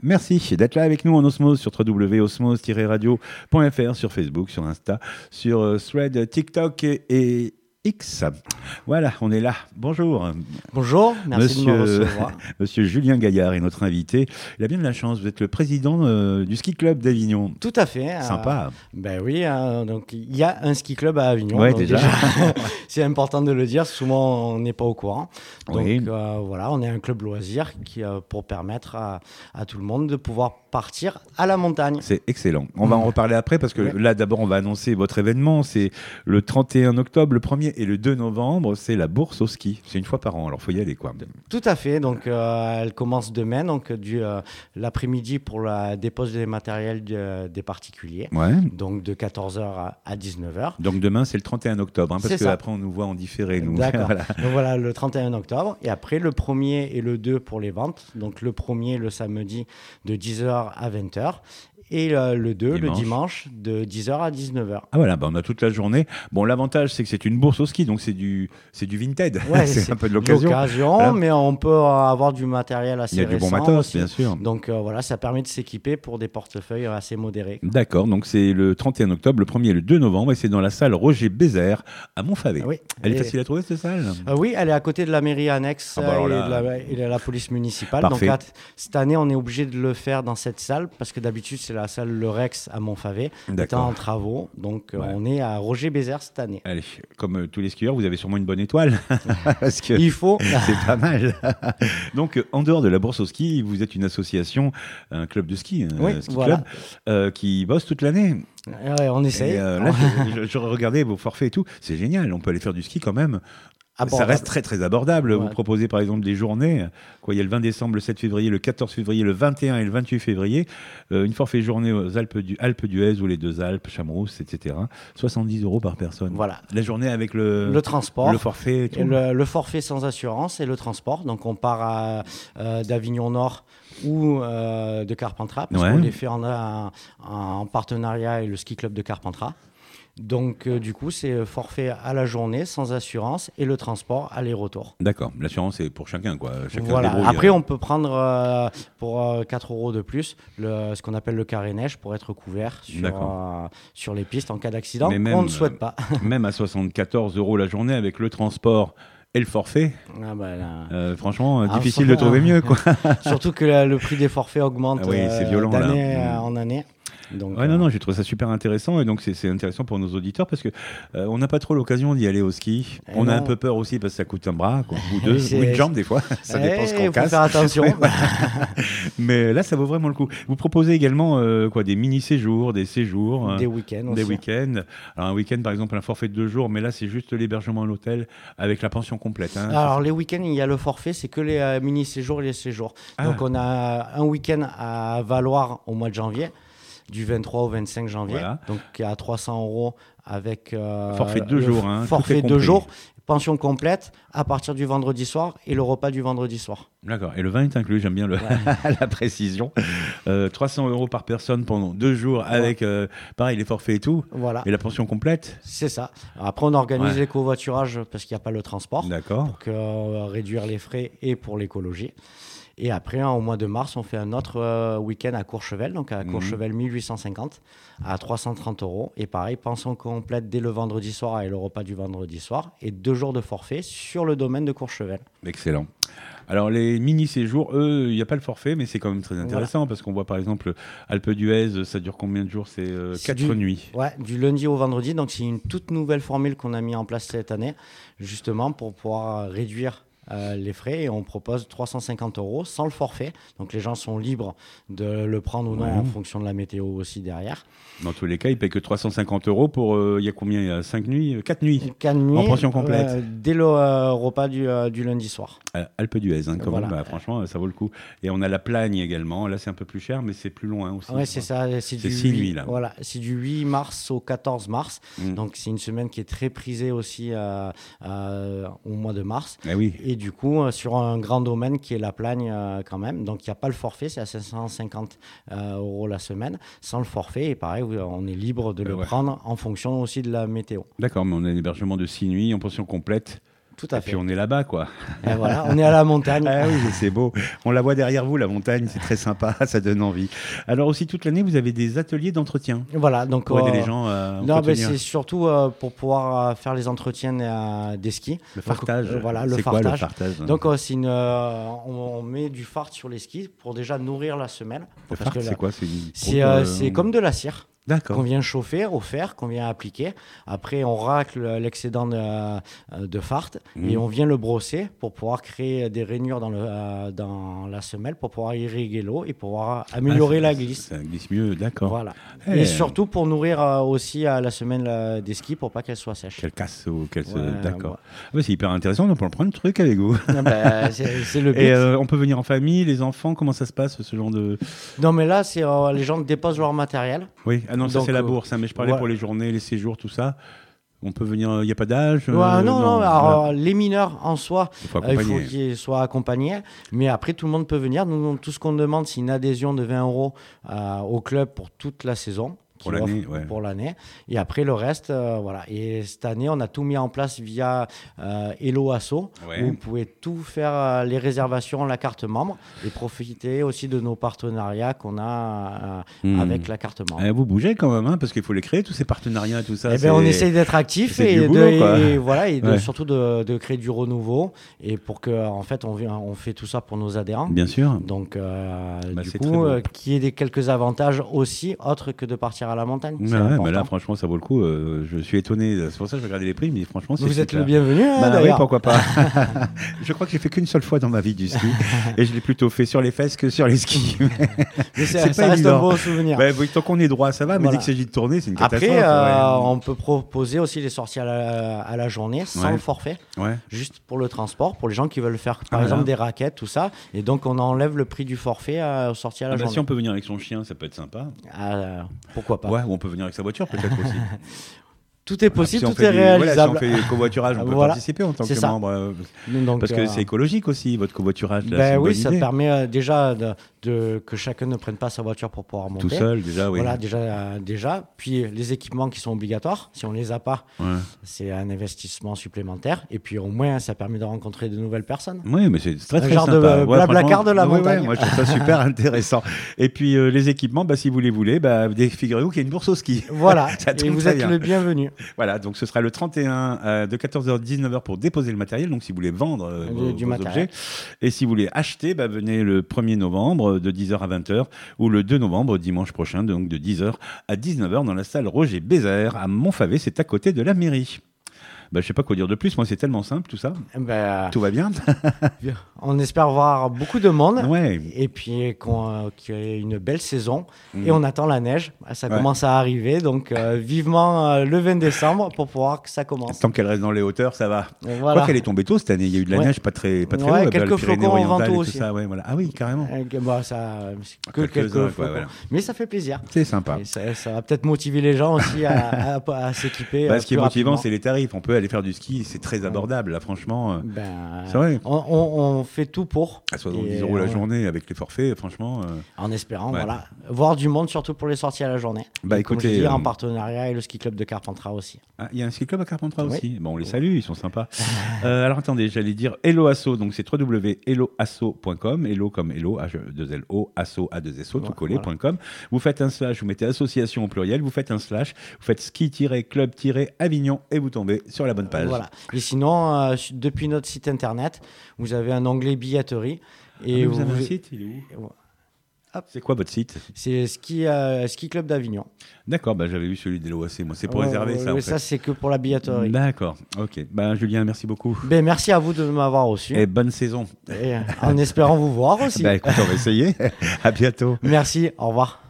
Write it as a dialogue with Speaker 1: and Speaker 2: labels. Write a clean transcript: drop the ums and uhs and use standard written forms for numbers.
Speaker 1: Merci d'être là avec nous en Osmose sur www.osmose-radio.fr, sur Facebook, sur Insta, sur Thread, TikTok et X. Voilà, on est là. Bonjour.
Speaker 2: Bonjour, merci de me recevoir.
Speaker 1: Monsieur Julien Gaillard est notre invité. Il a bien de la chance, vous êtes le président du ski club d'Avignon.
Speaker 2: Tout à fait.
Speaker 1: Sympa.
Speaker 2: Ben oui, donc il y a un ski club à Avignon.
Speaker 1: Ouais,
Speaker 2: donc
Speaker 1: déjà.
Speaker 2: C'est important de le dire, souvent on n'est pas au courant. Donc
Speaker 1: Oui.
Speaker 2: voilà, on est un club loisir qui, pour permettre à tout le monde de pouvoir partir à la montagne.
Speaker 1: C'est excellent. On va en reparler après parce que là, d'abord, on va annoncer votre événement. C'est le 31 octobre, le 1er et le 2 novembre. C'est la bourse au ski. C'est une fois par an, alors il faut y aller, quoi.
Speaker 2: Tout à fait. Donc elle commence demain, donc l'après-midi pour la dépose des matériels des particuliers.
Speaker 1: Ouais.
Speaker 2: Donc de 14h à 19h.
Speaker 1: Donc demain, c'est le 31 octobre, hein, parce
Speaker 2: C'est ça.
Speaker 1: qu'après, on nous voit en différé. Nous.
Speaker 2: D'accord.
Speaker 1: Voilà.
Speaker 2: Donc voilà, le 31 octobre. Et après, le 1er et le 2 pour les ventes. Donc le 1er, le samedi, de 10h à 20h. Et le 2, le dimanche, de 10h à 19h.
Speaker 1: Ah voilà, on a toute la journée. Bon, l'avantage, c'est que c'est une bourse au ski, donc c'est du Vinted.
Speaker 2: Ouais,
Speaker 1: c'est un peu de l'occasion.
Speaker 2: Voilà. Mais on peut avoir du matériel assez récent.
Speaker 1: Il y a du bon matos,
Speaker 2: aussi.
Speaker 1: bien sûr.
Speaker 2: Donc voilà, ça permet de s'équiper pour des portefeuilles assez modérés.
Speaker 1: D'accord, donc c'est le 31 octobre, le 1er et le 2 novembre, et c'est dans la salle Roger Bézère à Montfavet.
Speaker 2: Oui.
Speaker 1: Elle est facile à trouver, cette salle
Speaker 2: Oui, elle est à côté de la mairie annexe et de la police municipale.
Speaker 1: Parfait.
Speaker 2: Donc cette année, on est obligé de le faire dans cette salle, parce que d'habitude, c'est la salle Le Rex à Montfavet, étant en travaux. Donc on est à Roger Bézère cette année.
Speaker 1: Allez, comme tous les skieurs, vous avez sûrement une bonne étoile. Parce que
Speaker 2: il faut.
Speaker 1: C'est pas mal. Donc en dehors de la bourse au ski, vous êtes une association, un club de ski, ski club, qui bosse toute l'année.
Speaker 2: Ouais, on essaye.
Speaker 1: Là, je regardais vos forfaits et tout. C'est génial, on peut aller faire du ski quand même. Ça reste très très abordable. Vous proposez par exemple des journées. Il y a le 20 décembre, le 7 février, le 14 février, le 21 et le 28 février. Une forfait journée aux Alpes d'Huez ou les deux Alpes, Chamrousse, etc. 70 € par personne.
Speaker 2: Voilà.
Speaker 1: La journée avec le
Speaker 2: transport,
Speaker 1: le forfait. Et tout.
Speaker 2: Le forfait sans assurance et le transport. Donc on part d'Avignon Nord ou de Carpentras, parce qu'on les fait en partenariat avec le ski club de Carpentras. Donc, du coup, c'est forfait à la journée, sans assurance, et le transport aller-retour.
Speaker 1: D'accord. L'assurance, c'est pour chacun, quoi. Chacun
Speaker 2: voilà. Après, on peut prendre pour 4 € de plus ce qu'on appelle le carré-neige pour être couvert sur les pistes en cas d'accident. On ne souhaite pas.
Speaker 1: Même à 74 € la journée avec le transport et le forfait, franchement, difficile de trouver mieux, quoi.
Speaker 2: Surtout que le prix des forfaits augmente
Speaker 1: c'est violent,
Speaker 2: d'année en année. Donc,
Speaker 1: non, j'ai trouvé ça super intéressant, et donc c'est intéressant pour nos auditeurs parce que on n'a pas trop l'occasion d'y aller au ski. On a un peu peur aussi parce que ça coûte un bras, quoi, ou deux, ou une jambe des fois. Ça dépend ce qu'on casse.
Speaker 2: Il faut faire attention.
Speaker 1: Mais là, ça vaut vraiment le coup. Vous proposez également des mini-séjours, des séjours,
Speaker 2: des week-ends aussi.
Speaker 1: Des week-ends. Alors un week-end, par exemple, un forfait de 2 jours, mais là, c'est juste l'hébergement à l'hôtel avec la pension complète. Hein.
Speaker 2: Alors les week-ends, il y a le forfait, c'est que les mini-séjours et les séjours. Donc on a un week-end à Valoir au mois de janvier, du 23 au 25 janvier, donc à 300 € avec
Speaker 1: forfait de 2 jours.
Speaker 2: Forfait 2 jours, pension complète à partir du vendredi soir et le repas du vendredi soir.
Speaker 1: D'accord, et le vin est inclus, j'aime bien la précision. 300 € par personne pendant 2 jours avec, pareil, les forfaits et tout.
Speaker 2: Voilà.
Speaker 1: Et la pension complète.
Speaker 2: C'est ça. Après, on organise les covoiturages parce qu'il n'y a pas le transport.
Speaker 1: D'accord.
Speaker 2: Pour réduire les frais et pour l'écologie. Et après, au mois de mars, on fait un autre week-end à Courchevel, donc à Courchevel 1850, à 330 €. Et pareil, pension complète dès le vendredi soir et le repas du vendredi soir. Et 2 jours de forfait sur le domaine de Courchevel.
Speaker 1: Excellent. Alors les mini-séjours, eux, il n'y a pas le forfait, mais c'est quand même très intéressant parce qu'on voit par exemple Alpes d'Huez, ça dure combien de jours? C'est 4 nuits.
Speaker 2: Ouais, du lundi au vendredi. Donc c'est une toute nouvelle formule qu'on a mis en place cette année, justement pour pouvoir réduire les frais, et on propose 350 € sans le forfait. Donc les gens sont libres de le prendre ou non en fonction de la météo aussi derrière.
Speaker 1: Dans tous les cas, ils ne payent que 350 € pour, il y a combien? Il y a 5 nuits 4 nuits
Speaker 2: 4 nuits
Speaker 1: en pension complète.
Speaker 2: Dès le repas du lundi soir.
Speaker 1: Alpes d'Huez, quand même, franchement, ça vaut le coup. Et on a la Plagne également. Là, c'est un peu plus cher, mais c'est plus loin aussi.
Speaker 2: Oui, c'est ça. C'est
Speaker 1: 6 nuits, là.
Speaker 2: Voilà, c'est du 8 mars au 14 mars. Donc, c'est une semaine qui est très prisée aussi au mois de mars. Et du coup, sur un grand domaine qui est la Plagne quand même. Donc, il n'y a pas le forfait, c'est à 550 € la semaine. Sans le forfait, et pareil, on est libre de le prendre en fonction aussi de la météo.
Speaker 1: D'accord, mais on a un hébergement de 6 nuits en pension complète.
Speaker 2: Tout à fait.
Speaker 1: Et puis on est là-bas, quoi.
Speaker 2: Et voilà, on est à la montagne.
Speaker 1: Ah oui, c'est beau. On la voit derrière vous, la montagne, c'est très sympa, ça donne envie. Alors aussi, toute l'année, vous avez des ateliers d'entretien.
Speaker 2: Voilà, donc
Speaker 1: pour aider les gens à entretenir.
Speaker 2: C'est surtout pour pouvoir faire les entretiens des skis.
Speaker 1: Le fartage.
Speaker 2: Donc, voilà,
Speaker 1: c'est quoi le fartage?
Speaker 2: Donc on met du fard sur les skis pour déjà nourrir la semelle.
Speaker 1: Le fard, c'est quoi?
Speaker 2: C'est comme de la cire.
Speaker 1: D'accord.
Speaker 2: Qu'on vient chauffer au fer, qu'on vient appliquer. Après, on racle l'excédent de fard et on vient le brosser pour pouvoir créer des rainures dans la semelle pour pouvoir irriguer l'eau et pouvoir améliorer la glisse.
Speaker 1: Ça glisse mieux, d'accord.
Speaker 2: Voilà. Et surtout pour nourrir aussi la semelle des skis pour pas qu'elle soit sèche.
Speaker 1: Qu'elle casse ou qu'elle se... D'accord. Ouais, c'est hyper intéressant, on peut en prendre un truc avec vous.
Speaker 2: C'est le but.
Speaker 1: Et on peut venir en famille, les enfants, comment ça se passe, ce genre de...
Speaker 2: Non, mais là, c'est les gens déposent leur matériel.
Speaker 1: Oui, ah non, ça c'est la bourse, hein, mais je parlais pour les journées, les séjours, tout ça. On peut venir, il n'y a pas d'âge
Speaker 2: non. Alors, les mineurs en soi, il faut qu'ils soient accompagnés. Mais après, tout le monde peut venir. Nous, tout ce qu'on demande, c'est une adhésion de 20 € au club pour toute la saison. Pour l'année. Et après, le reste, voilà. Et cette année, on a tout mis en place via Hello Asso, où vous pouvez tout faire, les réservations, la carte membre, et profiter aussi de nos partenariats qu'on a avec la carte membre.
Speaker 1: Vous bougez quand même, hein, parce qu'il faut les créer, tous ces partenariats, tout ça.
Speaker 2: On essaye d'être actifs et surtout de créer du renouveau, et pour que, en fait, on fait tout ça pour nos adhérents.
Speaker 1: Bien sûr.
Speaker 2: Donc, du coup, qu'il y ait quelques avantages aussi, autres que de partir à la montagne.
Speaker 1: Mais là, franchement, ça vaut le coup. Je suis étonné. C'est pour ça que je regardais les prix, mais franchement, c'est
Speaker 2: Vous êtes le bienvenu,
Speaker 1: oui, pourquoi pas. Je crois que j'ai fait qu'une seule fois dans ma vie du ski, et je l'ai plutôt fait sur les fesses que sur les skis.
Speaker 2: Mais ça reste un beau souvenir.
Speaker 1: Tant qu'on est droit, ça va, mais dès qu'il s'agit de tourner, c'est une catastrophe.
Speaker 2: Après, on peut proposer aussi les sorties à la journée sans forfait, juste pour le transport, pour les gens qui veulent faire, par exemple, des raquettes, tout ça. Et donc, on enlève le prix du forfait aux sorties à la journée.
Speaker 1: Si on peut venir avec son chien, ça peut être sympa.
Speaker 2: Pourquoi pas.
Speaker 1: Ouais, ou on peut venir avec sa voiture peut-être aussi.
Speaker 2: Tout est possible, tout est réalisable.
Speaker 1: Si on fait du covoiturage, on peut participer en tant que membre. Parce que c'est écologique aussi, votre covoiturage.
Speaker 2: Oui, ça permet déjà que chacun ne prenne pas sa voiture pour pouvoir monter.
Speaker 1: Tout seul, déjà, oui.
Speaker 2: Voilà, déjà. Puis les équipements qui sont obligatoires, si on ne les a pas, c'est un investissement supplémentaire. Et puis au moins, ça permet de rencontrer de nouvelles personnes.
Speaker 1: Oui, mais c'est très, très
Speaker 2: sympa. Un genre de blablacar de la montagne.
Speaker 1: Moi, je trouve ça super intéressant. Et puis les équipements, si vous les voulez, figurez-vous qu'il y a une bourse au ski.
Speaker 2: Voilà, et vous êtes le bienvenu.
Speaker 1: Voilà, donc ce sera le 31 de 14h à 19h pour déposer le matériel. Donc si vous voulez vendre vos objets, et si vous voulez acheter, venez le 1er novembre de 10h à 20h, ou le 2 novembre, dimanche prochain, donc de 10h à 19h dans la salle Roger Bézère à Montfavet, c'est à côté de la mairie. Je ne sais pas quoi dire de plus, moi c'est tellement simple tout ça. Tout va bien.
Speaker 2: On espère voir beaucoup de monde, et puis qu'il y ait une belle saison, et on attend la neige, ça commence à arriver, donc vivement le 20 décembre pour pouvoir que ça commence.
Speaker 1: Tant qu'elle reste dans les hauteurs, ça va. Voilà. Quoi qu'elle est tombée tôt cette année, il y a eu de la neige pas très haut,
Speaker 2: quelques flocons en vento aussi.
Speaker 1: Ça, Ah oui, carrément.
Speaker 2: Quelques flocons. Mais ça fait plaisir.
Speaker 1: C'est sympa.
Speaker 2: Et ça va peut-être motiver les gens aussi à s'équiper.
Speaker 1: Ce qui est motivant, c'est les tarifs. On peut aller faire du ski, c'est très abordable, là, franchement. C'est vrai.
Speaker 2: On fait tout pour.
Speaker 1: À 70 € la journée avec les forfaits, franchement.
Speaker 2: En espérant, voir du monde, surtout pour les sorties à la journée.
Speaker 1: Écoutez,
Speaker 2: en partenariat avec le ski club de Carpentras aussi.
Speaker 1: Il y a un ski club à Carpentras aussi. On les salue, ils sont sympas. Alors attendez, j'allais dire Hello Asso, donc c'est www.helloasso.com, Hello comme Hello, H2LO, Asso, A2SO, tout collé.com. Vous faites un slash, vous mettez association au pluriel, vous faites un slash, vous faites ski-club-avignon et vous tombez sur la bonne page.
Speaker 2: Voilà. Et sinon, depuis notre site internet, vous avez un onglet billetterie. Et
Speaker 1: vous avez un site, il est où ? C'est quoi votre site ?
Speaker 2: C'est Ski Club d'Avignon.
Speaker 1: D'accord, j'avais vu celui de l'OAC, moi c'est pour réserver ça.
Speaker 2: Ça c'est que pour la billetterie.
Speaker 1: D'accord, ok. Julien, merci beaucoup.
Speaker 2: Merci à vous de m'avoir reçu.
Speaker 1: Et bonne saison.
Speaker 2: Et en espérant vous voir aussi.
Speaker 1: Écoute, on va essayer. À bientôt.
Speaker 2: Merci, au revoir.